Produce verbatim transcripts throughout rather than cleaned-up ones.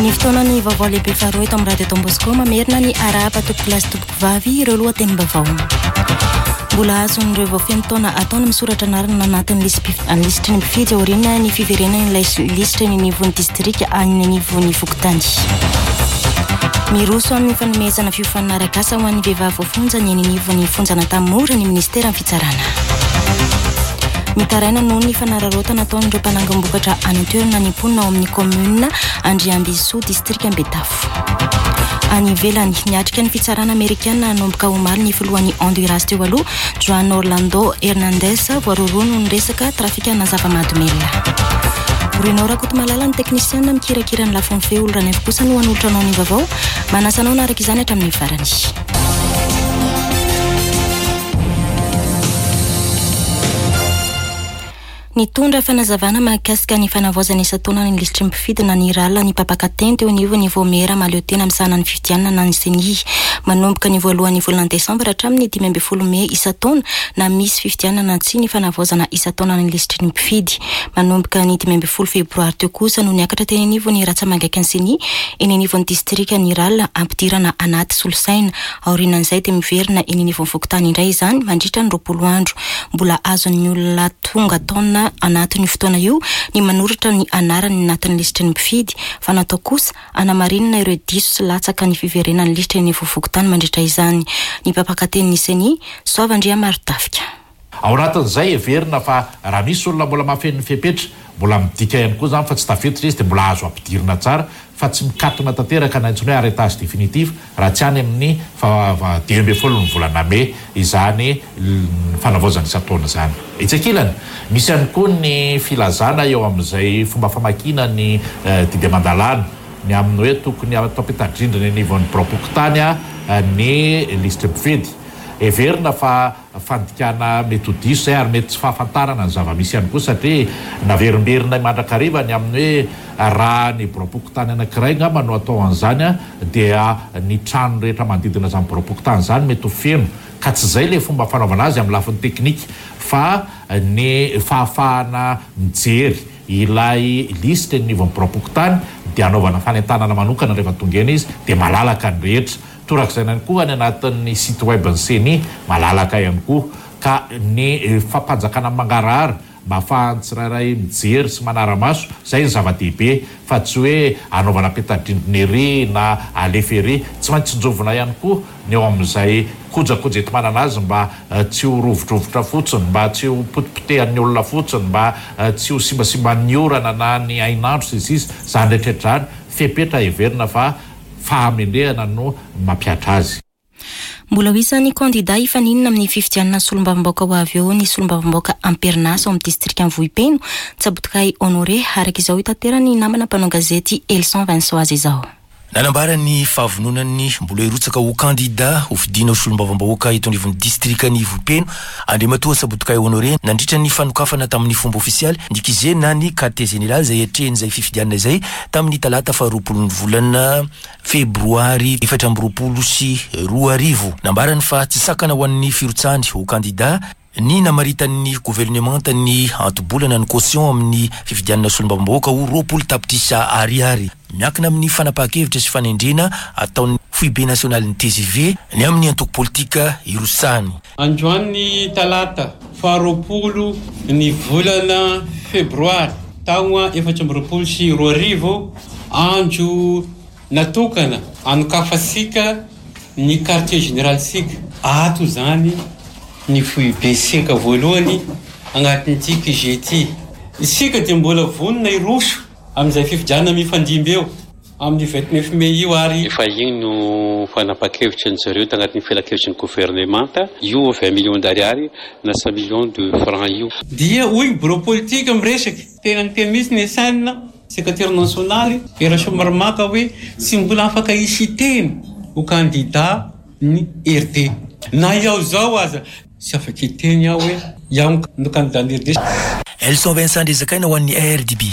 Ny fotoanany vaovao lehibe faharoa eto amin'ny radio Don Bosco mamerina ny arahaba toko plasy toko vavy ireo lohatenim-baovao. Mbola azon'ireo vaofeno taona ataony misoratra anarana anatin'ny lisitry ny mpifidy aoriana ny fiverenan'ilay lisitry ny nivon'ny distrika any nivon'ny Fokotany. Miroso amin'ny fanomezana fiofanana arak'asa ho an'ny vehivavy voafonja ny nivon'ny fonjana tamora ny ministera ny fitsarana. Mitaraina noho ny fanararotana ataon'ireo mpanangam-bokatra any an-toerana ny mponina ao amin'ny komuna Andriambisoa distrika Betafo. Any ivelany niatrika ny fitsarana amerikana nanomboka omaly ny filohan'ny Honduras teo aloha Juan Orlando Hernandez voarorono ny resaka trafika na zava-mahadomela. Bruno Rakoto malala ny teknisiana mikirakira ny lafony feo olo ranevy kosa no hanolotra anao ny vaovao manasanao na araka izany hatramin'ny farany. Nitondra fanazavana mahakasika ny fanavaozana isa-taona ny lisitry mpifidy na ny rala ny papakateny teo anivo ny vomera maleotena misana ny fifidianana na ny seni manomboka ny voalohan'ny volana desambra hatramin'ny dimy ambin'ny folo mey isa-taona na misy fifidianana tsy ny fanavaozana isa-taona ny lisitry ny mpifidy manomboka ny dimy ambin'ny folo febroary teo kosa no niakatra teny anivo ny ratsamagaika ny seni eny anivon'ny distrika ny rala ampidirana anaty solosaina aorinan'izay dia miverina eny anivon'ny Fokotany indray izany mandritra ny roapolo andro mbola azon'ny olona tonga taona anatin'ny fotoana io ny manoratra ny anarany anatin'ny lisitry ny mpifidy fa natao kosa anamarinina ireo diso sy latsaka ny fiverenan'ny lisitry ny Fokotany mandritra izany ny papakaten'ny seni Soavandria Marotafika. Ao anatin'izay everina fa raha misy olona mbola mahafen'ny fepetra mbola midika ihany koa zany fa tsy tafetotra izy dia mbola azo ampidirina tsara fa tsy mikatona tanteraka na intsony hoe arretage définitif raha tsy any amin'ny dimy ambin'ny folo ny volana Mey izany fanavaozana isa-taona zany. Itsakilany misy ihany koa ny filazana eo amin'izay fomba famakina ny didy aman-dalàna ny amin'ny hoe tokony atao petadrindrina ny nivon'ny propokotany ny lisitry mpifidy. Everina fa fandikana metodiso zay ary mety tsy fahafantarana ny zava-misy ihany koa satria naverimberina mandrakariva ny amin'ny hoe raha ny propokotany anankiray ngamba no atao an'izany dia ny trano rehetra manodidina izany propokotany zany mety ho feno ka tsy zay le fomba fanaovana azy amin'ny lafiny teknika fa ny fahafahana mijery ilay lisitry ny nivon'ny propokotany dia anaovana fanentanana manokana rehefa tonga eny izy dia malalaka ny rehetra. Torak'izay ihany koa any anatin'ny site web ny seni malalaka ihany koa ka ny fampanjakana mangarahara mba ahafahany tsirairay mijery sy manara-maso zay ny zava-dehibe fa tsy hoe anaovana petadrindrina ery na alefa ery tsy maintsy njovona ihany koa ny eo amin'izay kojakoja entimanana azy mba tsy ho rovodrovotra fotsiny mba tsy ho potipotehan'ny olona fotsiny mba tsy ho simbasimban'ny orana na ny ainandro sy izy izy zany rehetrarehetrany fepetra everina fa fahamendrehana no mampiatra azy. Mbola ho isan'ny kandida hifaninana amin'ny fifidianana solombavam-baoaka ho avy eo ny solombavam-baoaka Amperinasa ao amin'ny distrika Ambohipeno Tsabotokay Honoré araka izao hitaterany namana mpanao gazety Elson Vincent azy izao. Nanambara ny fahavononany mbola irotsaka ho kandida ho fidina ho solombavam-bahoaka eto anivon'ny distrika ny Vohipeno Andriamatoa Tsabotokay Honoré nandritra ny fanokafana tamin'ny fomba ofisialy ndikizeny na ny quartier général zay etreny zay fifidianana zay tamin'ny talata faharoapolo ny volana febroary efatra amby roapolo sy roa arivo. Nambarany fa tsy sakana ho an'ny firotsany ho kandida ny namaritan'ny gouvernemanta ny antobolana ny caution amin'ny fifidianana solombavam-bahoaka ho roapolo tapitrisa ariary. Miankina amin'ny fanapahan-kevitra sy fanendrena ataon'ny foibe nasionaly ny T G V ny amin'ny antoko politika irosany. Androany talata faharoapolo ny volana febroary taona efatra amby roapolo sy roa arivo andro natokana anokafasika ny quartier général sika ato zany ny foibe sika voalohany agnatin'ity Q G ty. Isika dia mbola vonona iroso amin'izay fifidianana mifandimby eo amin'ny vingt-neuf Mey io ary efa igny no fanapakevitra ny zareo tagnatin'ny felakevitry ny gouvernemanta io vingt millions d'ariary na cent millions de francs io dia hoy bureau politique miresaky tena ny teny misy ny sanina secrétaire nationaly era somaromaka hoe tsy mbola afaka hisiteny ho candidat ny R D na iaho zao aza tsy afaka hiteny aho hoe iaho no candidat ny R D. Elson Vincent Ndezakaina ho an'ny R D B.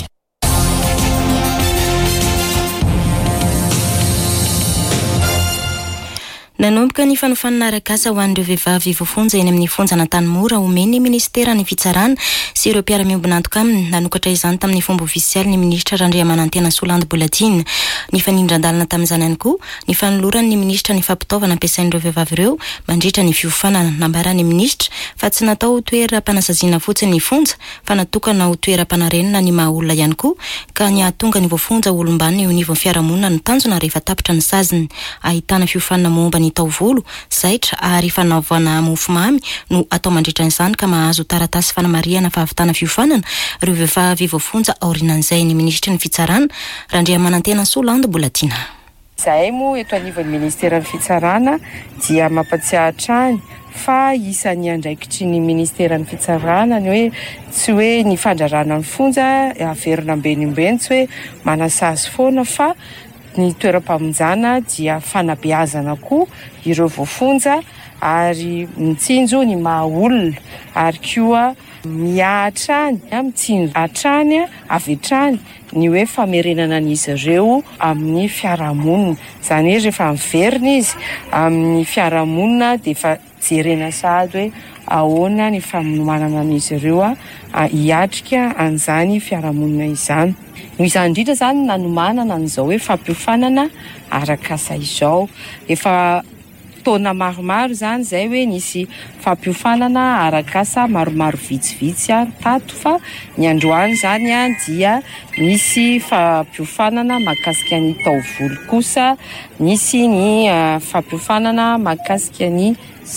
Nanomboka ny fanofanana arak'asa ho an'ireo vehivavy voafonja eny amin'ny fonjana Tanimora omeny ministera ny fitsarana sy ireo mpiara-miombona antoka aminy. Nanokatra izany tamin'ny fomba ofisialy ny ministra Randriamanantena Solandy Boladine. Ny fanindran-dalana tamin'izany ihany koa ny fanolorany ny ministra ny fampitaovana ampiasain'ireo vehivavy ireo mandritra ny fiofanana. Nambarany ministra fa tsy natao ho toeram-panasaziana fotsiny ny fonja fa natokana ho toeram-panarenina ny maha olona ihany koa ka ny ahatonga ny voafonja olombany eo anivon'ny fiarahamonina no tanjona rehefa tapitra ny saziny. Ahitana fiofanana momba ny taovolo, zaitra ary fanaovana mofomamy no atao mandritra izany ka mahazo taratasy fanamariana fahavitana fiofanana ireo vehivavy voafonja aorianan'izay ny ministra ny fitsarana Randriamanantena Solandy Boladine. Zahay moa eto anivon'ny ministera ny fitsarana dia mampatsiahatra any fa isan'ny andraikitry ny ministera ny fitsarana ny hoe tsy hoe ny fandrarana ny fonja averina ambenimbeny tsy hoe manasazy foana fa ny toeram-pamonjana dia fanabeazana koa ireo voafonja ary mitsinjo ny maha olona ary koa miahatrany mitsinjo hatrany avy hatrany ny hoe famerenana an'izy ireo amin'ny fiarahamonina. Zany hoe rehefa miverina izy amin'ny fiarahamonina dia efa jerena sady hoe ahoana ny famonoanana an'izy ireo hiatrika an'izany fiarahamonina izany. Noho izany indrindra zany nanomanana an'izao hoe fampiofanana arak'asa izao. Efa taona maromaro zany zay hoe nisy fampiofanana arak'asa maromaro vitsivitsy tato fa ny androany zany a dia nisy fampiofanana mahakasika ny taovolo kosa, nisy ny uh, fampiofanana mahakasika ny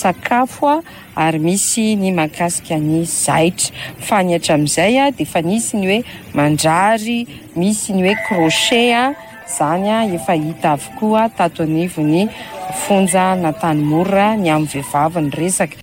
sakafo ary misy ny mahakasika ny zaitra. Fa ny hatramin'izay a dia efa nisy ny hoe mandrary, misy ny hoe crochet zany a efa hita avokoa tato anivony fonja na Tanimora ny amin'ny vehivavy ny resaka.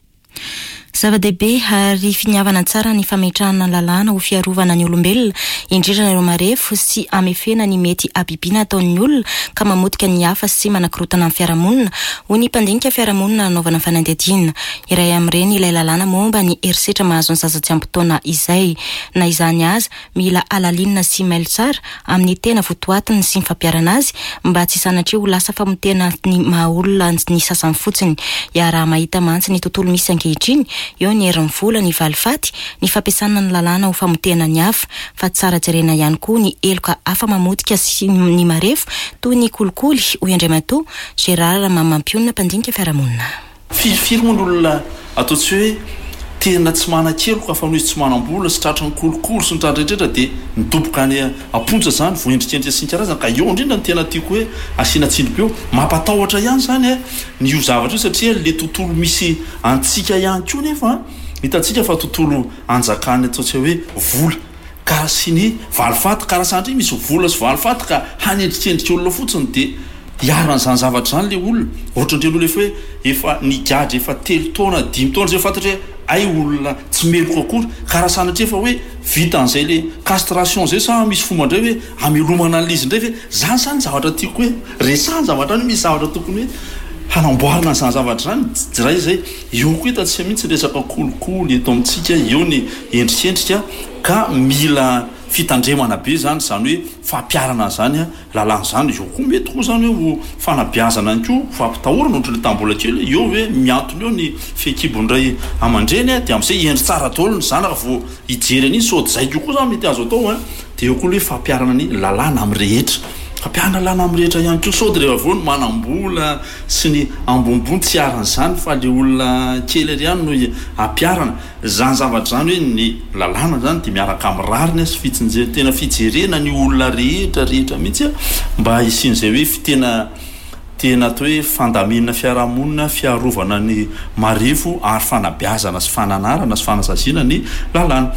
Zava-dehibe ary finiavana tsara ny fametrahana lalàna ho fiarovana ny olombelona indrindra ireo marefo sy amefena ny mety abibiana ataon'ny olona ka mamotika ny hafa sy manakorotana amin'ny fiarahamonina ho ny mpandinika fiarahamonina anaovana fanadihadiana. Iray amin'ireny ilay lalàna momba ny herisetra mahazo ny zaza tsy ampy-taona izay. Na izany aza mila alalinina sy mailo tsara amin'ny tena votoatiny sy ny fampiarana azy mba tsy sanatria ho lasa famotena ny maha olona ny sasany fotsiny. Iaraha mahita mantsy ny tontolo misy ankehitriny eo ny herin'ny vola, ny valifaty, ny fampiasana ny lalàna ho famotena ny hafa fa tsara jerena ihany koa ny eloka hafa mamotika sy ny marefo toy ny kolikoly ho Andriamatoa Gérard Mamampiona mpandinika fiarahamonina. Firy moa olona ataotsy hoe tena tsy manan-keloka fa noho izy tsy manam-bola sy tratra ny kolikoly sy ny tratrarehetra dia midoboka any amponja zany voendrikendrika sy ny karazana ka eo indrindra ny tena tiako hoe asiana tsindrim-peo mampatahotra ihany zany ny io zavatra io satria le tontolo misy antsika ihany koa nefa hitantsika fa tontolo anjakany ataotsy hoe vola ka sy ny valifaty karaha sandry misy vola sy valifaty ka hanendrikendrika olona fotsiny dia hiaran'izany zavatra zany le olona ohatra ndreny olo efa hoe efa nigady efa telo taona dimy taona zay fantatra hoe ay olona tsy meloko akory karaha sanatria efa hoe vita an'izay le castration zay sa misy fomba indray hoe amelomana an'izy indray hoe zany zany zavatra tiako hoe resany zavatra any misy zavatra tokony hoe hanamboarana zany zavatra zany jiray zay eo koa hitantsika mihitsy resaka kolikoly eto amintsika eo ny endrikendrika ka mila fitandremana be zany zany hoe fampiarana zany lalàna zany eo koa mety koa zany hoe ho fanabeazana any koa fampitahorana ohatra le tambola kely eo hoe miantony eo ny fekibondray amandreny dia amin'izay endry tsara daholo ny zanaka vao hijery an'izy sao zay koa zany mety azo atao dia eo koa hoe fampiarana ny lalàna amin'ny rehetra fampiarana lalàna amin'ny rehetra ihany koa sao dia rehefa voany manambola sy ny ambombony tsy aran'izany fa le olona kely ry ihany no ampiarana zany zavatra zany hoe ny lalàna zany dia miaraka amin'ny rariny sy fitsinje tena fijerena ny olona rehetra rehetra mihitsy mba hisin'izay hoe tena tena atao hoe fandaminana fiarahamonina fiarovana ny marefo ary fanabeazana sy fananarana sy fanasaziana ny lalàna.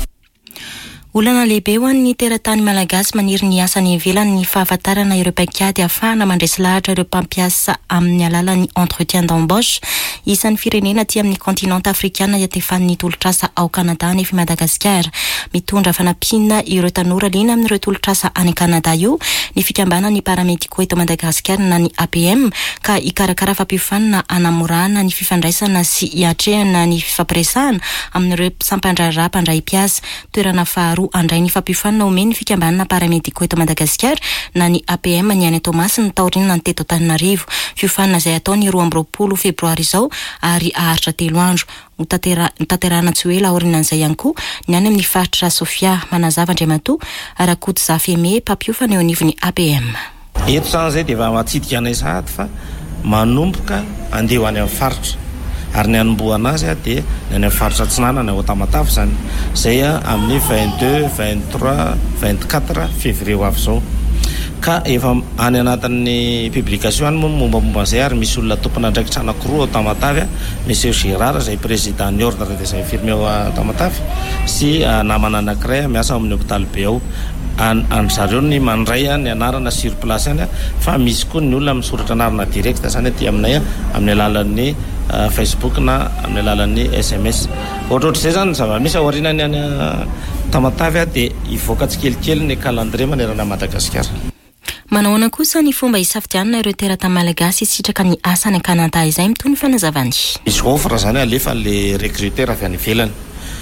Olana lehibe ho an'ny teratany malagasy maniry ny asany ivelany ny fahafantarana ireo paikady ahafahana mandresy lahatra ireo mpampiasa amin'ny alalan'ny entretien d'embauche isan'ny firenena aty amin'ny continent afrikana iatefan'ny tolotrasa ao Kanada nefa Madagasikara. Mitondra fanampiana ireo tanora liana amin'ireo tolotrasa any Kanada io ny fikambana ny paramediko eto Madagasikara na ny A P M ka ikarakara fampiofanana anamorana ny fifandraisana sy hiatrehana ny fifampiresahana amin'ireo sampandrara mpandray piasa. Toerana faharoa faharoa andray ny fampifanana omeny fikambanana paramédico eto Madagasikara na ny A P M ny any Tomasy ny taorinina ny teto Antananarivo. Fiofanana izay ataony roa amby roapolo febroary izao ary aharitra telo andro. Tanterahana tsy hoe laorinan'izay ihany koa ny any amin'ny faritra Sofia manazava Andriamatoa Arakoto Zafeme mpampiofana eo anivon'ny A P M. Eto zany zay dia efa matsidika anay sahady fa manomboka andeha ho any amin'ny faritra ary ny anombohana azy dia ny any amin'ny faritra Atsinanana ao Tamatave zany zay amin'ny vingt-deux, vingt-trois, vingt-quatre février ho avy izao. Ka efa any anatin'ny publication any moa mombamomba izay ary misy olona tompona andraikitra anankiroa ao Tamatave, Monsieur Gérard izay président ny ordre des infirmiers ao Tamatave sy namana anankiray miasa amin'ny hôpital be ao. An zareo ny mandray ny anarana sur place any fa misy koa ny olona misoratra anarana direct zany aty aminay amin'ny alalan'ny Facebook na amin'ny alalan'ny S M S. Ohatrohatr'izay zany zava-misy aorianany any Tamatave dia ivoaka tsikelikely ny calendrier manerana Madagasikara. Manahoana kosa ny fomba hisafidianana ireo terata malagasy sitraka ny asa ny Kanada izay mitony fanazavany. Misy offre zany alefa le recruteur avy any ivelany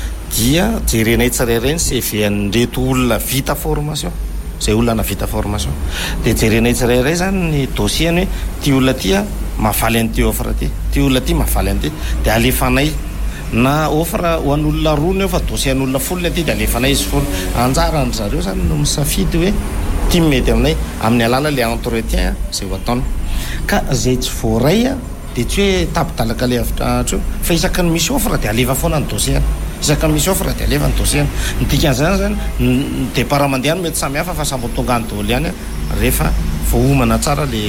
dia jerenay tsirairay ny C V an'ireto olona vita formation, zay olona vita formation dia jerenay tsirairay zany ny dossier ny ty olona ty mafaly an'ity offre ty, ty olona ty mafaly an'ity dia alefanay na offre ho an'olona roa ny fa dossier an'olona folo aty dia alefanay izy folo. Anjara ny zareo zany no misafidy hoe ty mety aminay amin'ny alala le entretien zay ho ataony ka zay tsy voaray dia tsy hoe tapidalaka le avitra fa isaka ny misy offre dia alefa foana ny dossier. Isaka ny misy offre dia alefa ny dossier. Ny dikan'izany zany ny départ mandehany mety samy hafa fa samy tonga ny daholo ihany rehefa voahomana tsara le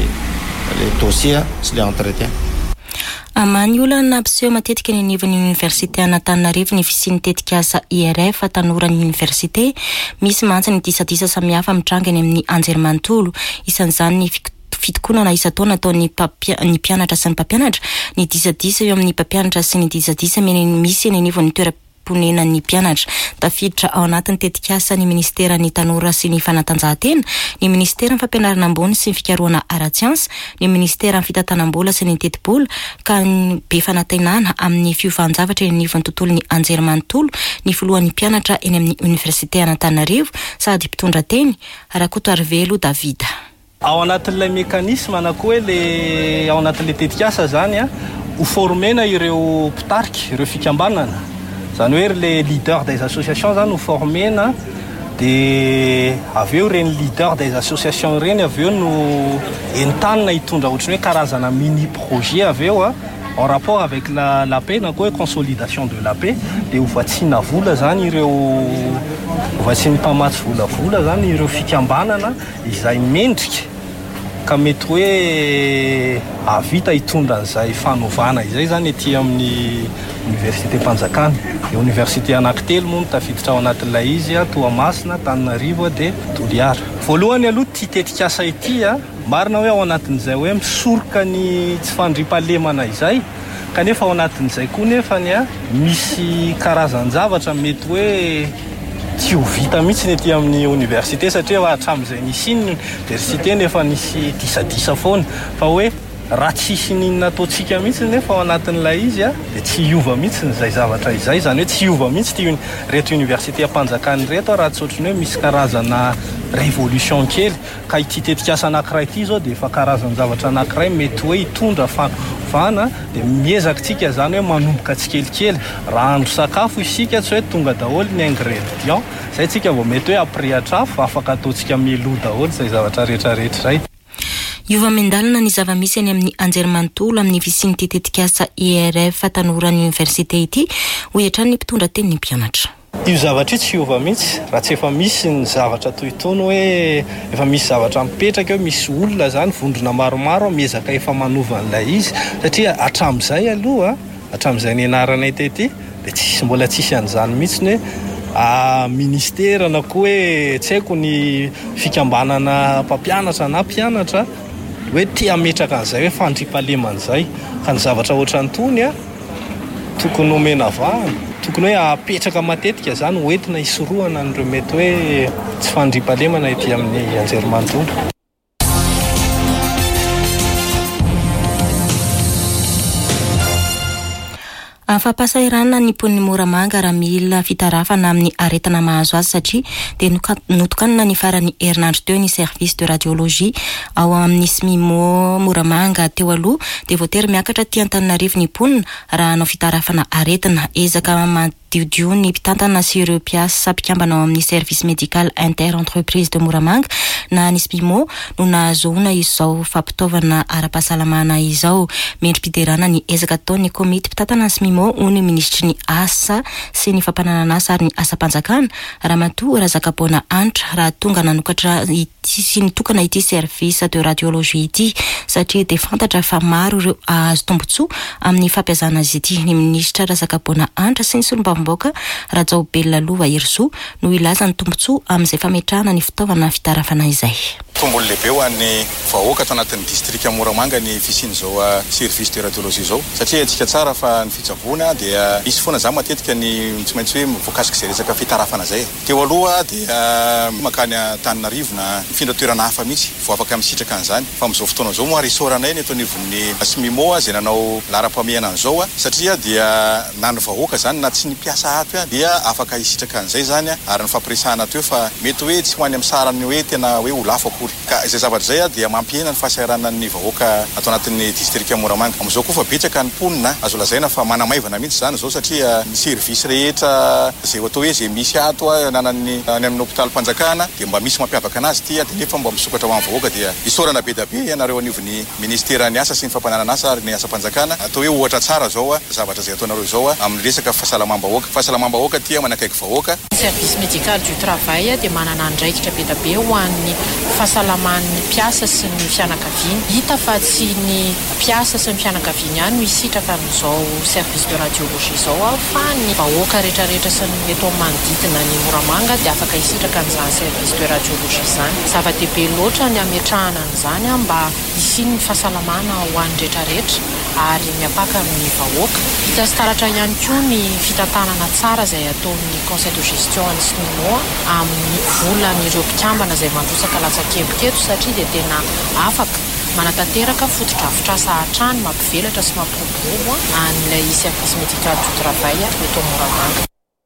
le dossier sy le entretien. Amany olana nampiseho matetika ny anivon'ny université Antananarivo ny fisian'ny tetika asa I R F tanoran'ny université misy mantsa ny disadisa samihafa mitranga any amin'ny anjerimanontolo. Isan'izany ny fitokonana isa-taona ataon'ny ny mpianatra sy ny mpampianatra, ny disadisa eo amin'ny mpampianatra sy ny disadisa misy any anivon'ny toeram-ponena ny mpianatra. Tafiditra ao anatin'ny tetika asa ny ministera ny tanora sy ny fanatanjahantena, ny ministera ny fampianarana ambony sy ny fikarohana ara-tsiansa, ny ministera ny fitantanam-bola sy ny teti-bola ka ny be fanantenana amin'ny fiovanjavatra eny anivon'ny tontolon'ny anjerimanontolo ny filohan'ny mpianatra eny amin'ny université Antananarivo sady mpitondra teny Arakoto Arvelo Davida. Ao anatin'ilay mekanisme na koa le ao anatin'ilay tetikasa zany a ho formena ireo mpitarika, ireo fikambanana. Zany hoe le leader des associations zany ho formena dia avy eo reny leader des associations reny avy eo no entanina hitondra ohatrany hoe karazana mini projet avy eo a en rapport avec la, la paix na koa consolidation de la paix dia ho vatsiana vola zany ireo vatsiany mpamatsy volavola zany ireo fikambanana izay mendrika ka mety hoe avita hitondra an'izay fanovana izay zany ety amin'ny université Mpanjakana. Dia université anankitelo moa tafiditra ao anatin'ilay izy a Toamasina, Antananarivo dia Toliara. Voalohany aloha ty tetikasa ity a marina hoe ao anatin'izay hoe misoroka ny tsy fandriam-pahalemana izay kanefa ao anatin'izay koa nefany a misy karazan-javatra mety hoe tsy ho vita mihitsy ety amin'ny université satria hatramin'izay nisy iny université nefa nisy disadisa foana fa hoe raha tsisy ninona ataontsika mihitsy nefa ao anatin'ilay izy a dia tsy hiova mihitsy n'izay zavatra izay zany hoe tsy hiova mihitsy ty reto université ampanjakany reto raha tsy ohatrany hoe misy karazana révolution kely ka ity tetikasa anankiray ity zao dia efa karazana zavatra anankiray mety hoe hitondra fanovana dia miezaka tsika zany hoe manomboka tsikelikely raha andro sakafo isika tsy hoe tonga daholo ny ingrédient zay tsika vao mety hoe aprehatra fa afaka ataontsika melo daholo zay zavatra rehetrarehetra zay. Iova mendalina ny zava-misy any amin'ny anjerimanontolo amin'ny fisian'ny tetikasa I R F tanoran'ny université ity ho hiatrany ny mpitondra teny ny mpianatra. Io zavatra io tsy hiova mihitsy raha tsy efa misy ny zavatra toy itony hoe efa misy zavatra mipetraka eo, misy olona zany vondrona maromaro miezaka efa manova an'ilay izy satria hatramin'izay aloha hatramin'izay ny anaranay tety dia tsisy mbola tsisy an'izany mihitsy ny hoe ministera na koa hoe tsy haiko ny fikambanana mpampianatra na mpianatra hoe tia ametraka an'izay hoe fandriam-pahaleman'izay ka ny zavatra ohatran'itony a tokony omena vahana, tokony hoe apetraka matetika zany hoentina hisorohana an'ireo mety hoe tsy fandriam-pahalemana ety amin'ny anjerimanontolo. Afampasahirana ny pon'ny Moramanga raha mila fitarafana amin'ny aretina mahazo azy satria dia notokanina ny farany herinandro teo ny service de radiologie ao amin'ny Smimo Moramanga teo aloha dia voatery miakatra ty Antananarivo ny ponina raha hanao fitarafana aretina. Ezaka didio ny mpitantana sy ireo mpiasa mpikambana ao amin'ny service médical inter-entreprise de Moramanga na ny Smimo no nahazoana izao fampitaovana ara-pahasalamana izao. Mendrim-piderana ny ezaka ataon'ny komity mpitantana Smimo ony ministry ny asa sy ny fampananana asa ary ny asa-panjakana Ramatoa Razakapona Antra raha tonga nanokatra ity sy nitokana ity service de radiologie ity satria dia fantatra fa maro ireo azo tombotsoa amin'ny fampiasana azy ity. Ny ministra Razakapona Antra sy ny solombavamboaka Rajao Belalova Irso no ilaza ny tombotsoa amin'izay fametrahana ny fitaovana fitarafana izay. Tombolo lehibe ho an'ny vahoaka ato anatin'ny distrika Moramanga ny fisian'izao service de radiologie zao satria antsika tsara fa ny fitsaboana dia misy foana zany matetika ny tsy maintsy hoe voakasika izay resaka fitarafana zay. Teo aloha dia makany Antananarivo na mifindra toerana hafa mihitsy vao afaka misitraka an'izany fa amin'izao fotoana zao moa resoranay ny eto anivon'ny Smimo izay nanao laharam-pameana an'izao satria dia na ny vahoaka zany na tsy ny mpiasa ato dia afaka hisitraka an'izay zany ary ny fampiresahana teo fa mety hoe tsy ho any amin'ny sarany hoe tena hoe ho lafo akory. Ka izay zavatra zay dia mampihena ny fahasahiranan'ny vahoaka ato anatin'ny distrika Moramanga. Amin'izao koa fa betsaka ny ponina azo lazaina fa manamaivana mihitsy zany zao satria ny service rehetra izay atao hoe izay misy ato nanany any amin'ny hôpitaly Mpanjakana dia mba misy mampiavaka anazy ty dia nefa mba misokatra ho amin'ny vahoaka dia isorana be da be ianareo anivon'ny ministera ny asa sy ny fampananana asa ary ny asa Mpanjakana atao hoe ohatra tsara zao zavatra izay ataonareo zao amin'ny resaka fahasalamam-bahoaka. Fahasalamam-bahoaka ty manakaiky vahoaka. Service médical du travail dia manana andraikitra be da be ho an'ny fahasalaman'ny mpiasa sy ny fianakaviany. Hita fa tsy ny mpiasa sy ny fianakaviany ihany no hisitraka amin'izao service de radiologie zao fa ny vahoaka rehetrarehetra sy ny eto manodidina ny Moramanga dia afaka hisitraka amin'izany service de radiologie izany. Zava-dehibe loatra ny ametrahana an'izany mba hisiany fahasalamana ho an'ny rehetrarehetra ary miapaka amin'ny vahoaka. Hita sy taratra ihany koa ny fitantanana tsara izay ataon'ny conseil de gestion any Smimo amin'ny volan'ireo mpikambana izay mandrotsaka latsakempo satria dia tena afaka manatanteraka fotodrafitrasa hatrany mampivelatra sy mampiroborobo an'ilay service médical du travail eto Moramanga.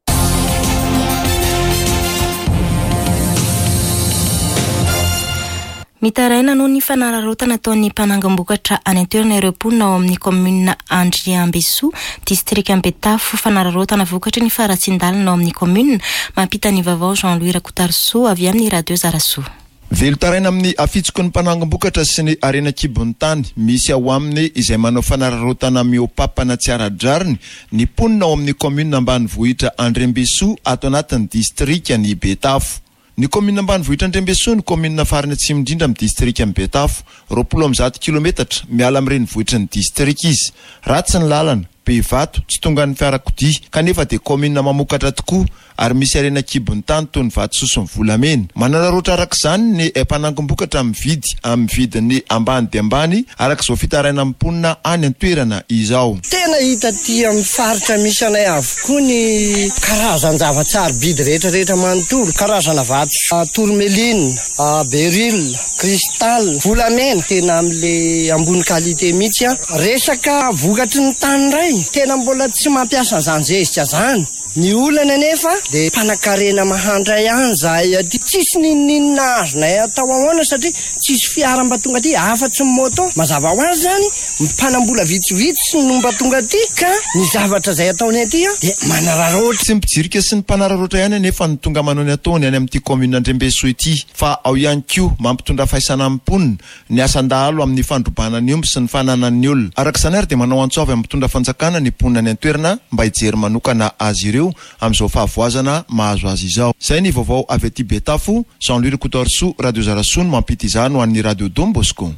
Mitaraina noho ny fanararotana ataon'ny mpanangam-bokatra any an-toerana ireo ponina ao amin'ny commune Andriambesoa district Ambetafo. Fanararotana vokatra ny faratsindalina ao amin'ny commune. Mampita ny vaovao Jean-Louis Rakotarso avy amin'ny radio Zarasoa. Velotaraina amin'ny afitsoko ny mpanangam-bokatra sy ny arena kibon'ny tany misy ao aminy izay manao fanararotana miopapana tsy ara-drariny ny ponina ao amin'ny commune ambanivohitra Andriambesoa ato anatin'ny district ny Betafo. Ny commune ambanivohitra Andriambesoa ny commune farany atsimo indrindra amin'ny district ny Betafo, roapolo amby zato kilometatra miala amin'ny renivohitra ny district izy. Ratsy ny lalana, be vato, tsy tonga ny fiarakodia kanefa dia commune mamokatra tokoa ary misy arena kibon'ny tany toy ny vato soso ny volamena. Manararaotra arak'izany ny mpanangam-bokatra amin'ny vidy amin'ny vidiny ambany dia ambany arak'izao fitaraina amin'ny ponina any an-toerana izao. Tena hita ty amin'ny faritra misy anay avokoa ny karazan zava-tsary bidy rehetra rehetra manontolo, karazana vato tourmeline, beryl, cristal, volamena tena amin'le ambony qualité mihitsy a. Resaka vokatry ny tany ray tena mbola tsy mampiasa zany zezitra zany. Ny olana nefa dia mpanakarena mahandra ihany zahay aty. Tsisy ninninina azonay atao ahoana satria tsisy fiara mba tonga aty afatsy ny moto. Mazava ho azy zany mpanambola vitsivitsy no mba tonga aty ka ny zavatra izay ataony aty a dia manararoatra. Tsy mipijirika sy ny mpanararoatra ihany nefa ny tonga manao ny ataony any amin'ity commune Andriambesoa ity fa ao ihany koa mampitondra fahaisana amin'ny ponina ny asandahalo amin'ny fandrobana ny omby sy ny fananan'ny olona. Arak'izany ary dia manao antsovy amin'ny mitondra fanjakana ny ponina ny an-toerana mba hijery manokana azy ireo amin'izao fahavoazana mahazo azy izao. Zay ny vaovao avy aty Betafo, Jean-Louis Rakotarso, radio Zarasoa no mampita izany ho an'ny radio Dom Bosco.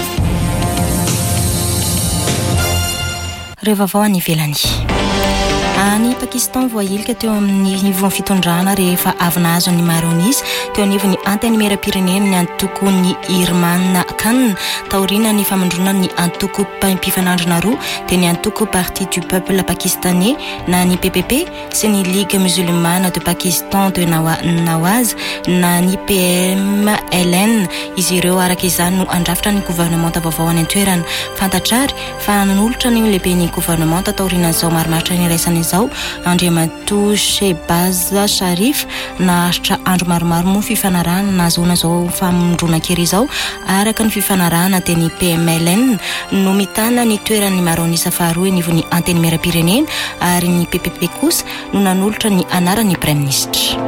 Rehefa vao any ivelany. Any Pakistan voailika teo amin'ny ivon'ny fitondrana rehefa avy nahazo ny Maronis teo anivon'ny antenimera-pireneny ny antoko ny Irman Khan taorina ny famandrona ny antoko mpifanandrina roa dia ny antoko Parti du Peuple pakistanais na ny P P P sy ny Ligue musulmane de Pakistan de Nawaz na ny P M L N izy ireo araka izany no andrafitra ny gouvernement vaovao any an-toerana. Fantatrary fa nanolotra ny lehibe ny gouvernement taorinan'izao marimaritra ny raisana izao Andriamatoa Shehbaz Sharif naharitra andro maromaro moa fifanarahana nahazoana zao famondrona kely izao araka ny fifanarahana dia ny P M L N no mitana ny toeran'ny Maronisa faharoa anivon'ny antenimera-pirenena ary ny P P P kosa no nanolotra ny anaran'ny Prime Ministre.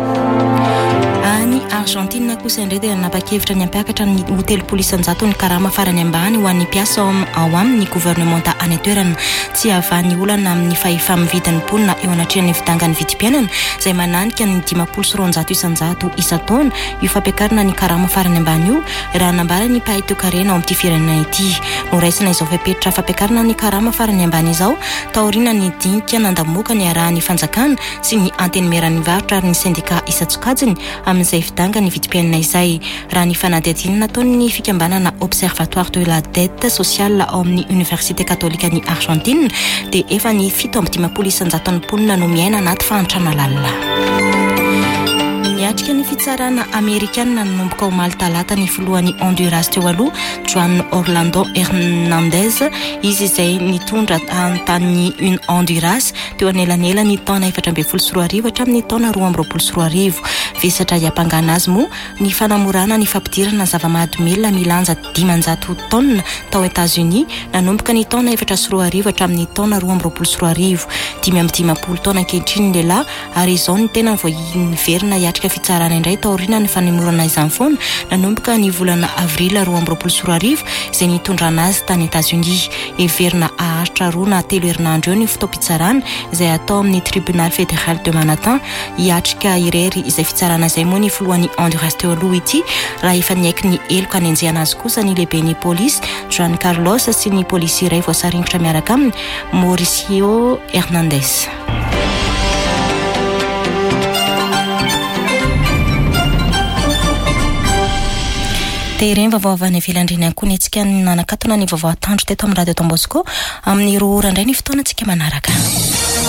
Any Argentine kosa indray dia napakevitra ny ampiakatra ny hotely polisan-jato ny karama farany ambany ho an'ny mpiasa ao amin'ny gouvernement any an-toerana tsy avany olana amin'ny fahefamividin'ny mponina eo anatrehan'ny fidangany vidim-piainana izay mananika ny dimapolo sy roanjato isan-jato isa-taona io fampiakarana ny karama farany ambany io raha nambara ny mpahay toe-karena ao amin'ity firenena ity. Noraisina izao fepetra fampiakarana ny karama farany ambany izao taorina ny dinika nandamoaka ny arahan'ny fanjakana sy ny antenimera-ny varotra ary ny sindika isa-tsokajiny amin'izay fidanga ny vidim-piainana izay raha ny fanadihadiana nataon'ny fikambanana observatoire de la dette sociale ao amin'ny université catholique ny Argentine dia efa ny fito amby dimapolo isan-jato ny mponina no miaina anaty fahantrana lalina. Niatrika ny fitsarana Amerikana nanomboka ao omaly talata ny filohan'ny Honduras teo aloha Juan Orlando Hernandez izy izay nitondra an-tanin'ny une Honduras teo anelanela ny taona efatra ambin'ny folo sy roa arivo hatramin'ny taona roa amby roapolo sy roa arivo. Vesatra hiampangana azy moa ny fanamorana ny fampidirana zava-mahadomelona milanja dimanjato taona tao États-Unis nanomboka ny taona efatra sy roa arivo hatramin'ny taona roa amby roapolo sy roa arivo. Dimy amby dimapolo taona ankehitriny ny lehilahy ary izao ny tena voaverina hiatrika fitsarana indray taorina ny fanemorana izany foana nanomboka ny volana avrila roa amby roapolo sy roa arivo izay nitondrana azy tany États-Unis. Heverina aharitra roa na telo herinandro eo ny fotoam-pitsarana izay atao amin'ny tribunal fédéral de Manhattan hiatrika irery izay fitsarana izay moa ny filohan'ny Honduras teo aloha ity raha efa niaiky ny eloka anenjehana azy kosa ny lehiben'ny polisy Juan Carlos sy ny polisy iray voasaringotra miaraka aminy Mauricio Hernandez. Dia ireny vaovao avy any ivelandreny ihany koa ny antsika nanakatona ny vaovao atandro teto amin'ny radio Don Bosco amin'ny roa ora indray ny fotoana antsika manaraka.